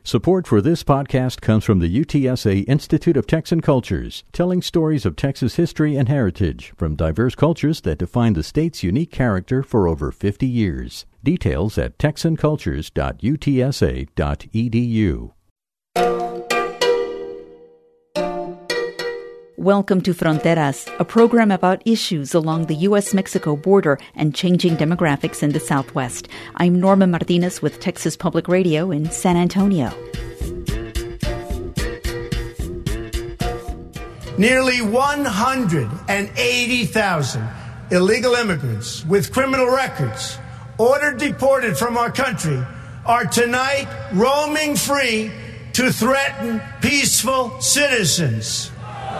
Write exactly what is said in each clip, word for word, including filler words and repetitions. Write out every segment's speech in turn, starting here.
Support for this podcast comes from the U T S A Institute of Texan Cultures, telling stories of Texas history and heritage from diverse cultures that define the state's unique character for over fifty years. Details at texan cultures dot u t s a dot e d u. Welcome to Fronteras, a program about issues along the U S Mexico border and changing demographics in the Southwest. I'm Norma Martinez with Texas Public Radio in San Antonio. Nearly one hundred eighty thousand illegal immigrants with criminal records ordered deported from our country are tonight roaming free to threaten peaceful citizens.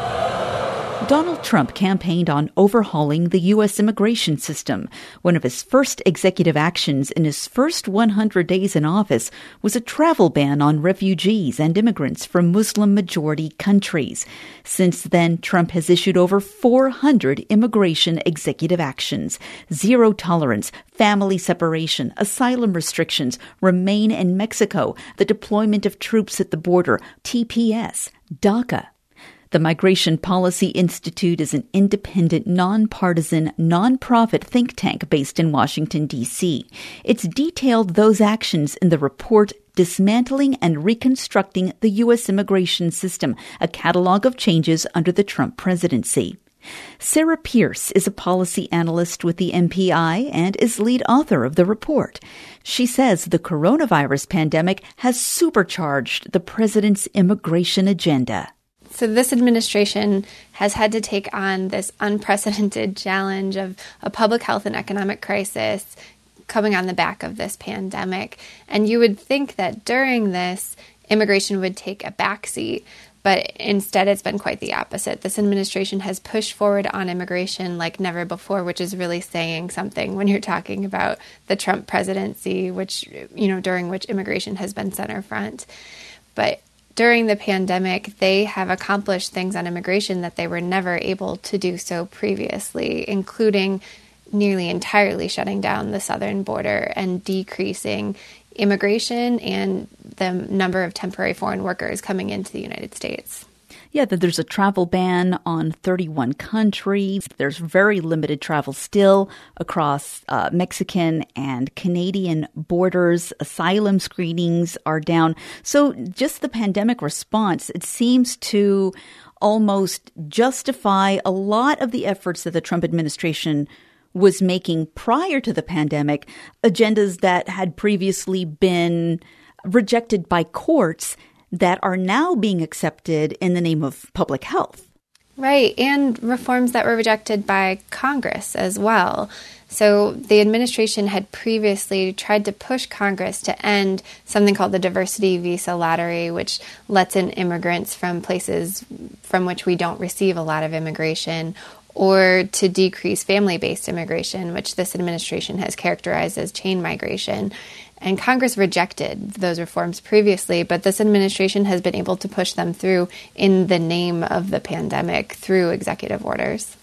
Donald Trump campaigned on overhauling the U S immigration system. One of his first executive actions in his first one hundred days in office was a travel ban on refugees and immigrants from Muslim-majority countries. Since then, Trump has issued over four hundred immigration executive actions. Zero tolerance, family separation, asylum restrictions, remain in Mexico, the deployment of troops at the border, T P S, DACA. The Migration Policy Institute is an independent, nonpartisan, nonprofit think tank based in Washington, D C. It's detailed those actions in the report Dismantling and Reconstructing the U S Immigration System, a catalog of changes under the Trump presidency. Sarah Pierce is a policy analyst with the M P I and is lead author of the report. She says the coronavirus pandemic has supercharged the president's immigration agenda. So this administration has had to take on this unprecedented challenge of a public health and economic crisis coming on the back of this pandemic. And you would think that during this, immigration would take a backseat, but instead it's been quite the opposite. This administration has pushed forward on immigration like never before, which is really saying something when you're talking about the Trump presidency, which, you know, during which immigration has been center front. But during the pandemic, they have accomplished things on immigration that they were never able to do so previously, including nearly entirely shutting down the southern border and decreasing immigration and the number of temporary foreign workers coming into the United States. Yeah, that there's a travel ban on thirty-one countries. There's very limited travel still across uh, Mexican and Canadian borders. Asylum screenings are down. So just the pandemic response, it seems to almost justify a lot of the efforts that the Trump administration was making prior to the pandemic, agendas that had previously been rejected by courts that are now being accepted in the name of public health. Right, and reforms that were rejected by Congress as well. So the administration had previously tried to push Congress to end something called the diversity visa lottery, which lets in immigrants from places from which we don't receive a lot of immigration, or to decrease family-based immigration, which this administration has characterized as chain migration. And Congress rejected those reforms previously, but this administration has been able to push them through in the name of the pandemic through executive orders.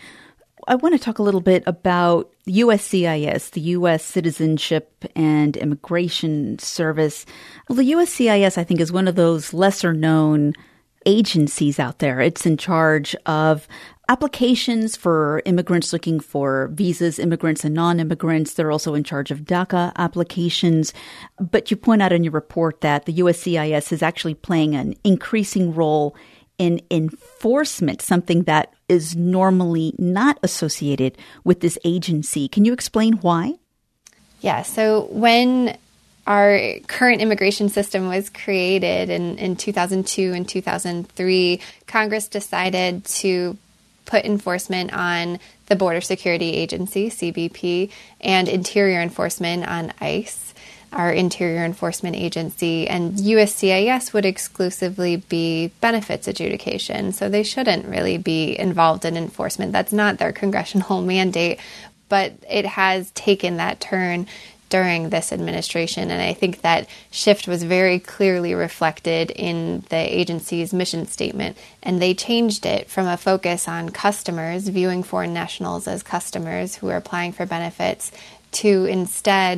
I want to talk a little bit about U S C I S, the U S Citizenship and Immigration Service. Well, the U S C I S, I think, is one of those lesser-known agencies out there. It's in charge of applications for immigrants looking for visas, immigrants and non-immigrants. They're also in charge of DACA applications. But you point out in your report that the U S C I S is actually playing an increasing role in enforcement, something that is normally not associated with this agency. Can you explain why? Yeah, so when our current immigration system was created in, in two thousand two and two thousand three, Congress decided to put enforcement on the Border Security Agency, C B P, and interior enforcement on ICE, our interior enforcement agency, and U S C I S would exclusively be benefits adjudication. So they shouldn't really be involved in enforcement. That's not their congressional mandate, but it has taken that turn during this administration. And I think that shift was very clearly reflected in the agency's mission statement. And they changed it from a focus on customers, viewing foreign nationals as customers who are applying for benefits, to instead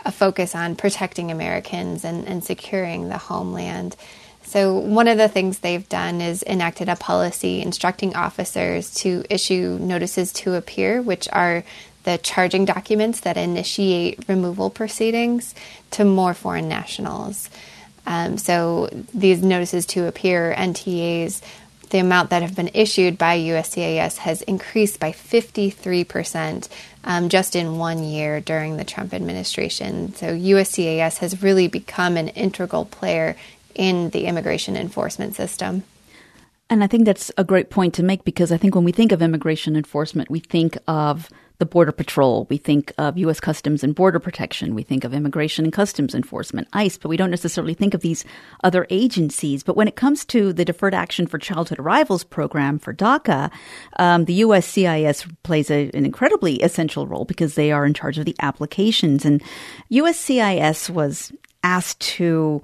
a focus on protecting Americans and, and securing the homeland. So one of the things they've done is enacted a policy instructing officers to issue notices to appear, which are the charging documents that initiate removal proceedings, to more foreign nationals. Um, so these notices to appear, N T As, the amount that have been issued by U S C I S has increased by fifty-three percent um, just in one year during the Trump administration. So U S C I S has really become an integral player in the immigration enforcement system. And I think that's a great point to make, because I think when we think of immigration enforcement, we think of the Border Patrol, we think of U S Customs and Border Protection, we think of Immigration and Customs Enforcement, ICE, but we don't necessarily think of these other agencies. But when it comes to the Deferred Action for Childhood Arrivals program for DACA, um, the U S C I S plays a, an incredibly essential role because they are in charge of the applications. And U S C I S was asked to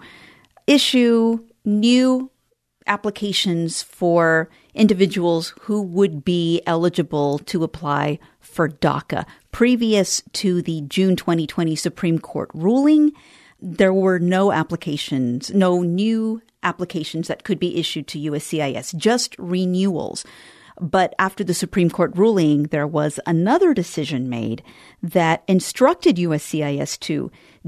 issue new applications for individuals who would be eligible to apply for DACA. Previous to the June twenty twenty Supreme Court ruling, there were no applications, no new applications that could be issued to U S C I S, just renewals. But after the Supreme Court ruling, there was another decision made that instructed U S C I S to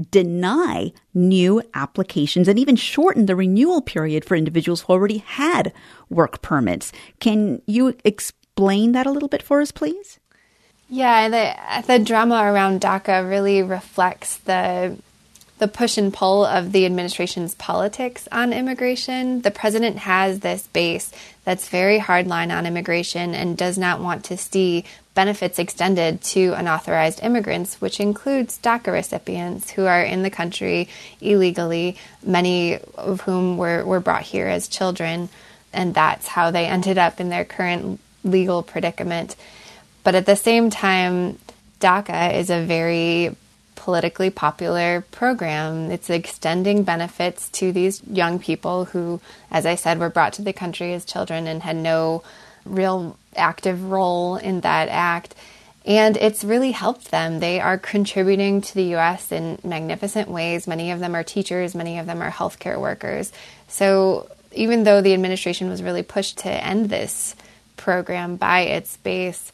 deny new applications and even shorten the renewal period for individuals who already had work permits. Can you explain that a little bit for us, please? Yeah, the the drama around DACA really reflects the the push and pull of the administration's politics on immigration. The president has this base that's very hardline on immigration and does not want to see benefits extended to unauthorized immigrants, which includes DACA recipients who are in the country illegally, many of whom were, were brought here as children, and that's how they ended up in their current legal predicament. But at the same time, DACA is a very politically popular program. It's extending benefits to these young people who, as I said, were brought to the country as children and had no real active role in that act. And it's really helped them. They are contributing to the U S in magnificent ways. Many of them are teachers. Many of them are healthcare workers. So even though the administration was really pushed to end this program by its base,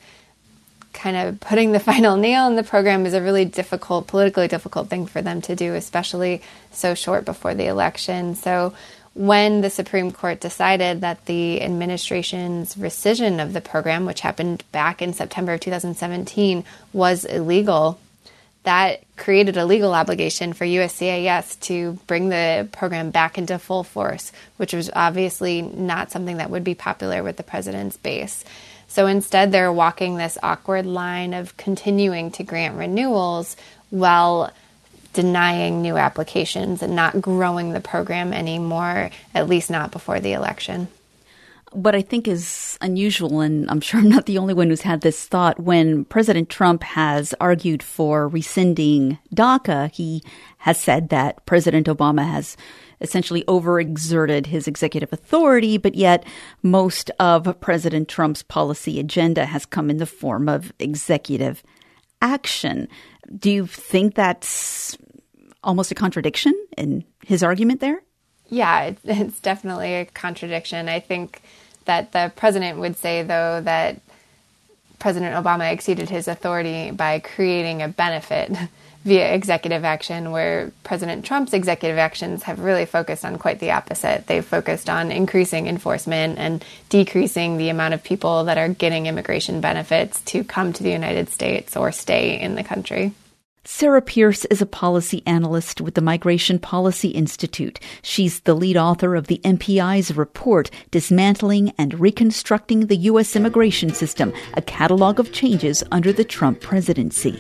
kind of putting the final nail in the program is a really difficult, politically difficult thing for them to do, especially so short before the election. So when the Supreme Court decided that the administration's rescission of the program, which happened back in September of two thousand seventeen, was illegal, that created a legal obligation for U S C I S to bring the program back into full force, which was obviously not something that would be popular with the president's base. So instead, they're walking this awkward line of continuing to grant renewals while denying new applications and not growing the program anymore, at least not before the election. What I think is unusual, and I'm sure I'm not the only one who's had this thought, when President Trump has argued for rescinding DACA, he has said that President Obama has essentially overexerted his executive authority, but yet most of President Trump's policy agenda has come in the form of executive action. Do you think that's almost a contradiction in his argument there? Yeah, it's definitely a contradiction. I think that the president would say, though, that President Obama exceeded his authority by creating a benefit via executive action, where President Trump's executive actions have really focused on quite the opposite. They've focused on increasing enforcement and decreasing the amount of people that are getting immigration benefits to come to the United States or stay in the country. Sarah Pierce is a policy analyst with the Migration Policy Institute. She's the lead author of the M P I's report, Dismantling and Reconstructing the U S Immigration System, a catalog of changes under the Trump presidency.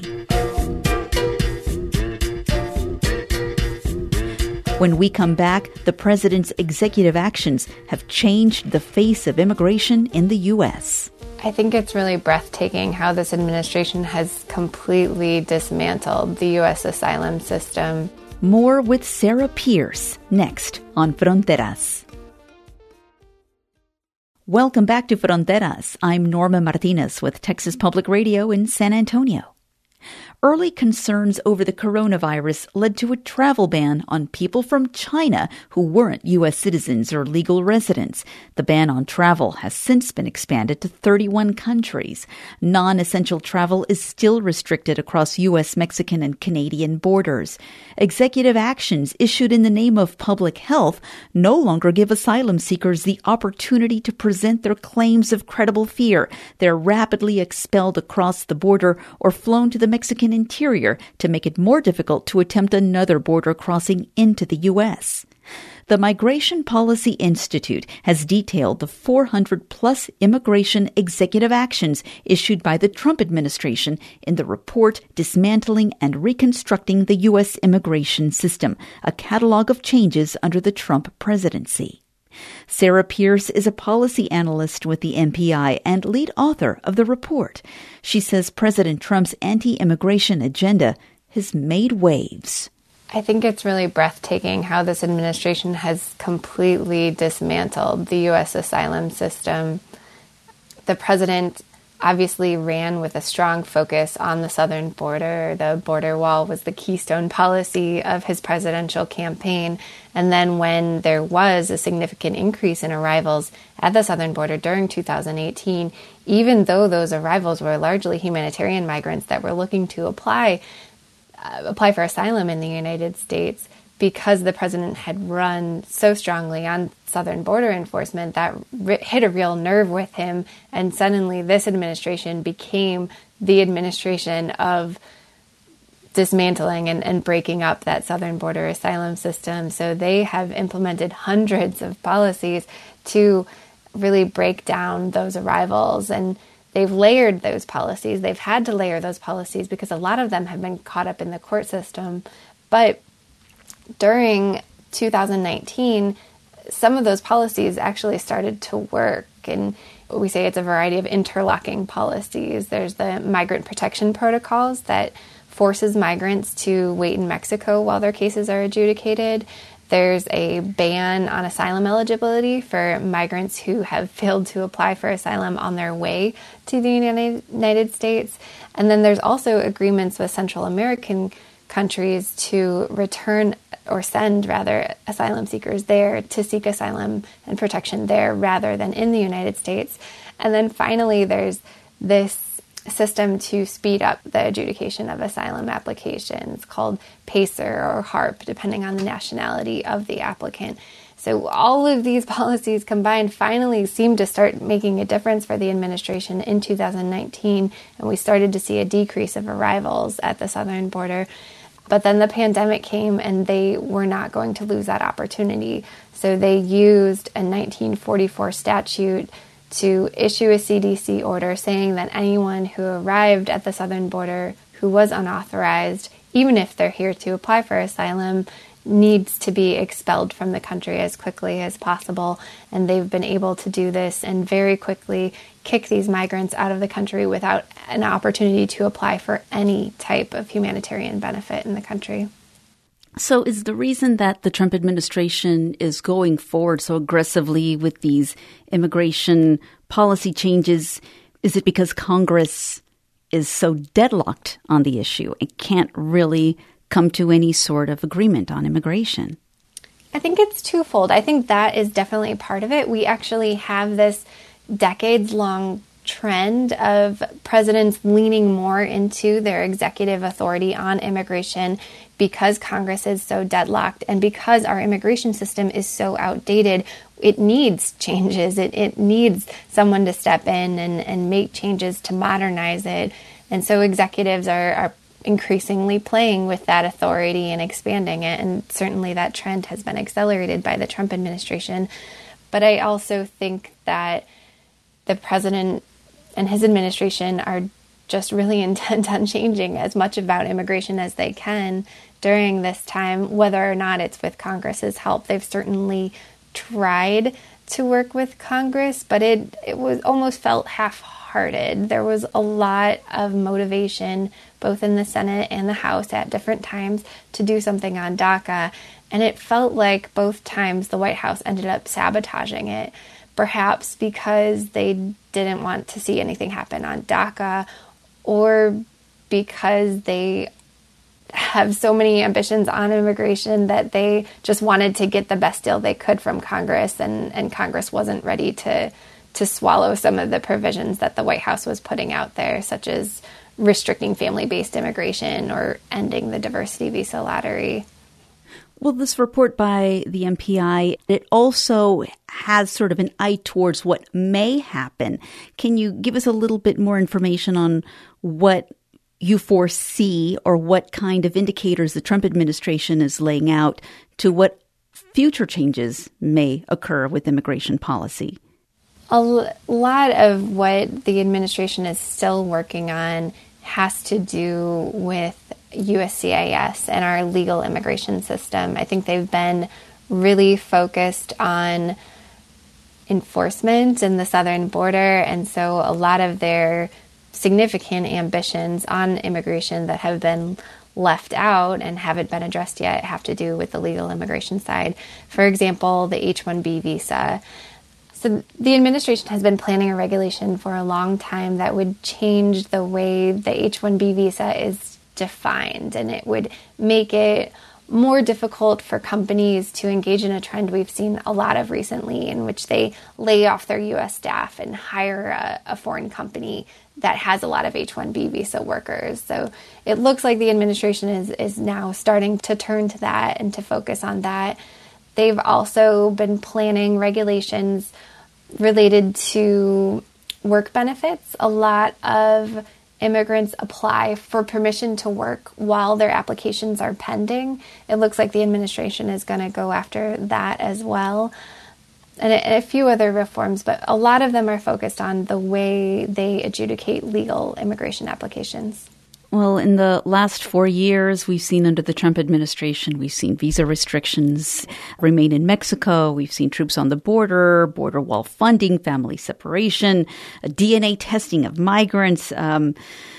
When we come back, the president's executive actions have changed the face of immigration in the U S. I think it's really breathtaking how this administration has completely dismantled the U S asylum system. More with Sarah Pierce next on Fronteras. Welcome back to Fronteras. I'm Norma Martinez with Texas Public Radio in San Antonio. Early concerns over the coronavirus led to a travel ban on people from China who weren't U S citizens or legal residents. The ban on travel has since been expanded to thirty-one countries. Non-essential travel is still restricted across U S, Mexican, and Canadian borders. Executive actions issued in the name of public health no longer give asylum seekers the opportunity to present their claims of credible fear. They're rapidly expelled across the border or flown to the Mexican interior to make it more difficult to attempt another border crossing into the U S. The Migration Policy Institute has detailed the four hundred plus immigration executive actions issued by the Trump administration in the report Dismantling and Reconstructing the U S Immigration System, a catalog of changes under the Trump presidency. Sarah Pierce is a policy analyst with the M P I and lead author of the report. She says President Trump's anti-immigration agenda has made waves. I think it's really breathtaking how this administration has completely dismantled the U S asylum system. The president obviously ran with a strong focus on the southern border. The border wall was the keystone policy of his presidential campaign. And then when there was a significant increase in arrivals at the southern border during two thousand eighteen, even though those arrivals were largely humanitarian migrants that were looking to apply uh, apply for asylum in the United States, because the president had run so strongly on southern border enforcement, that hit a real nerve with him. And suddenly this administration became the administration of dismantling and, and breaking up that southern border asylum system. So they have implemented hundreds of policies to really break down those arrivals. And they've layered those policies. They've had to layer those policies because a lot of them have been caught up in the court system. But during two thousand nineteen, some of those policies actually started to work. And we say it's a variety of interlocking policies. There's the migrant protection protocols that forces migrants to wait in Mexico while their cases are adjudicated. There's a ban on asylum eligibility for migrants who have failed to apply for asylum on their way to the United States. And then there's also agreements with Central American countries to return or send, rather, asylum seekers there to seek asylum and protection there rather than in the United States. And then finally, there's this system to speed up the adjudication of asylum applications called PACER or HARP, depending on the nationality of the applicant. So all of these policies combined finally seemed to start making a difference for the administration in two thousand nineteen, and we started to see a decrease of arrivals at the southern border. But then the pandemic came and they were not going to lose that opportunity. So they used a nineteen forty-four statute to issue a C D C order saying that anyone who arrived at the southern border who was unauthorized, even if they're here to apply for asylum, needs to be expelled from the country as quickly as possible. And they've been able to do this and very quickly kick these migrants out of the country without an opportunity to apply for any type of humanitarian benefit in the country. So is the reason that the Trump administration is going forward so aggressively with these immigration policy changes, is it because Congress is so deadlocked on the issue and can't really come to any sort of agreement on immigration? I think it's twofold. I think that is definitely part of it. We actually have this decades-long trend of presidents leaning more into their executive authority on immigration because Congress is so deadlocked and because our immigration system is so outdated. It needs changes. It, it needs someone to step in and, and make changes to modernize it. And so executives are, are increasingly playing with that authority and expanding it. And certainly that trend has been accelerated by the Trump administration. But I also think that the president and his administration are just really intent on changing as much about immigration as they can during this time, whether or not it's with Congress's help. They've certainly tried to work with Congress, but it, it was almost felt half-hearted. There was a lot of motivation, both in the Senate and the House at different times, to do something on DACA, and it felt like both times the White House ended up sabotaging it, perhaps because they didn't want to see anything happen on DACA, or because they have so many ambitions on immigration that they just wanted to get the best deal they could from Congress, and, and Congress wasn't ready to to swallow some of the provisions that the White House was putting out there, such as restricting family-based immigration or ending the diversity visa lottery. Well, this report by the M P I, it also has sort of an eye towards what may happen. Can you give us a little bit more information on what you foresee or what kind of indicators the Trump administration is laying out to what future changes may occur with immigration policy? A l- lot of what the administration is still working on has to do with U S C I S and our legal immigration system. I think they've been really focused on enforcement in the southern border, and so a lot of their significant ambitions on immigration that have been left out and haven't been addressed yet have to do with the legal immigration side. For example, the H one B visa. So the administration has been planning a regulation for a long time that would change the way the H one B visa is defined, and it would make it more difficult for companies to engage in a trend we've seen a lot of recently, in which they lay off their U S staff and hire a, a foreign company that has a lot of H one B visa workers. So it looks like the administration is, is now starting to turn to that and to focus on that. They've also been planning regulations related to work benefits. A lot of immigrants apply for permission to work while their applications are pending. It looks like the administration is going to go after that as well. And a, a few other reforms, but a lot of them are focused on the way they adjudicate legal immigration applications. Well, in the last four years, we've seen under the Trump administration, we've seen visa restrictions remain in Mexico. We've seen troops on the border, border wall funding, family separation, D N A testing of migrants. Um,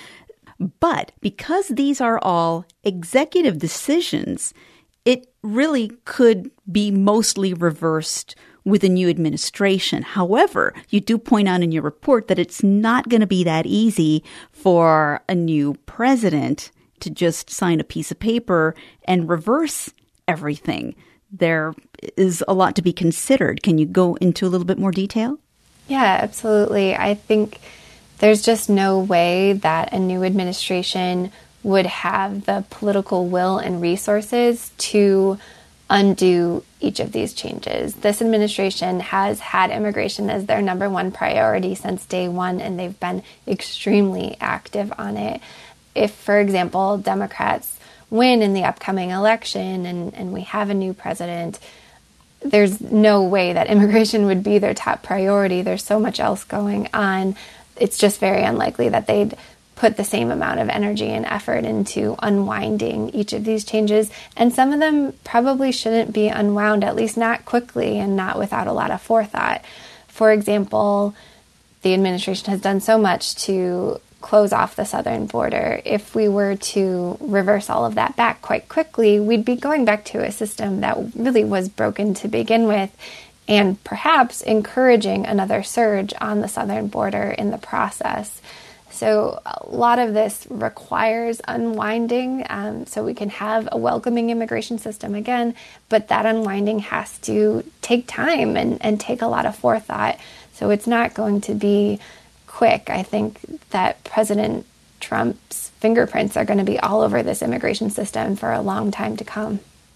but because these are all executive decisions, it really could be mostly reversed with a new administration. However, you do point out in your report that it's not going to be that easy for a new president to just sign a piece of paper and reverse everything. There is a lot to be considered. Can you go into a little bit more detail? Yeah, absolutely. I think there's just no way that a new administration would have the political will and resources to undo each of these changes. This administration has had immigration as their number one priority since day one, and they've been extremely active on it. If, for example, Democrats win in the upcoming election and, and we have a new president, there's no way that immigration would be their top priority. There's so much else going on. It's just very unlikely that they'd put the same amount of energy and effort into unwinding each of these changes. And some of them probably shouldn't be unwound, at least not quickly and not without a lot of forethought. For example, the administration has done so much to close off the southern border. If we were to reverse all of that back quite quickly, we'd be going back to a system that really was broken to begin with, and perhaps encouraging another surge on the southern border in the process. So a lot of this requires unwinding um, so we can have a welcoming immigration system again, but that unwinding has to take time and, and take a lot of forethought. So it's not going to be quick. I think that President Trump's fingerprints are going to be all over this immigration system for a long time to come.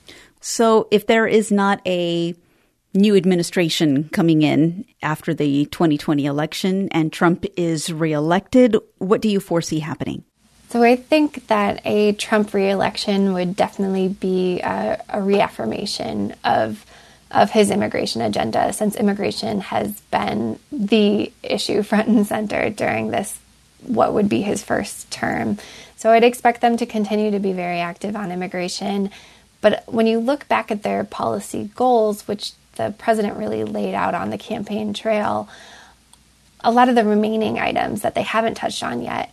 So if there is not a new administration coming in after the twenty twenty election and Trump is reelected, what do you foresee happening? So I think that a Trump reelection would definitely be a, a reaffirmation of of his immigration agenda, since immigration has been the issue front and center during this, what would be his first term. So I'd expect them to continue to be very active on immigration. But when you look back at their policy goals, which the president really laid out on the campaign trail, a lot of the remaining items that they haven't touched on yet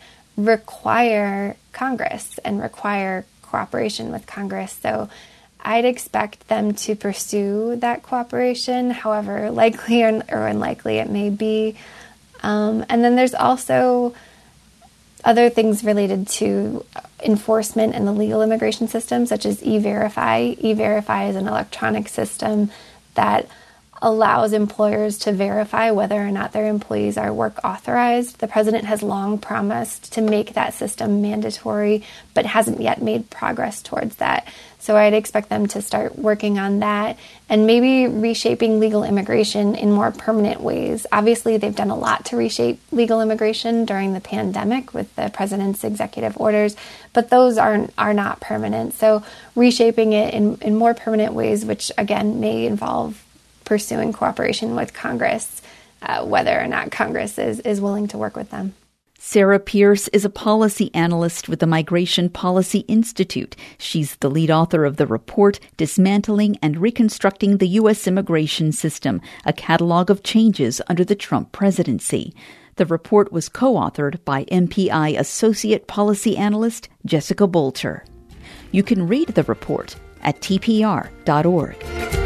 require Congress and require cooperation with Congress. So I'd expect them to pursue that cooperation, however likely or unlikely it may be. Um, and then there's also other things related to enforcement and the legal immigration system, such as E-Verify. E-Verify is an electronic system that allows employers to verify whether or not their employees are work authorized. The president has long promised to make that system mandatory, but hasn't yet made progress towards that. So I'd expect them to start working on that and maybe reshaping legal immigration in more permanent ways. Obviously, they've done a lot to reshape legal immigration during the pandemic with the president's executive orders, but those are, are not permanent. So reshaping it in, in more permanent ways, which again may involve pursuing cooperation with Congress, uh, whether or not Congress is, is willing to work with them. Sarah Pierce is a policy analyst with the Migration Policy Institute. She's the lead author of the report, Dismantling and Reconstructing the U S Immigration System, a catalog of changes under the Trump presidency. The report was co-authored by M P I Associate Policy Analyst Jessica Bolter. You can read the report at T P R dot org.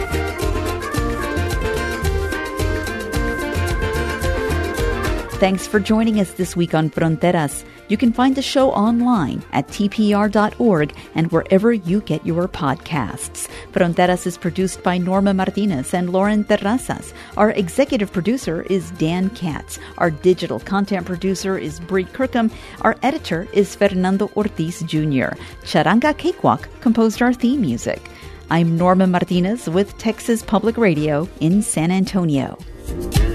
Thanks for joining us this week on Fronteras. You can find the show online at T P R dot org and wherever you get your podcasts. Fronteras is produced by Norma Martinez and Lauren Terrazas. Our executive producer is Dan Katz. Our digital content producer is Bree Kirkham. Our editor is Fernando Ortiz Junior Charanga Cakewalk composed our theme music. I'm Norma Martinez with Texas Public Radio in San Antonio.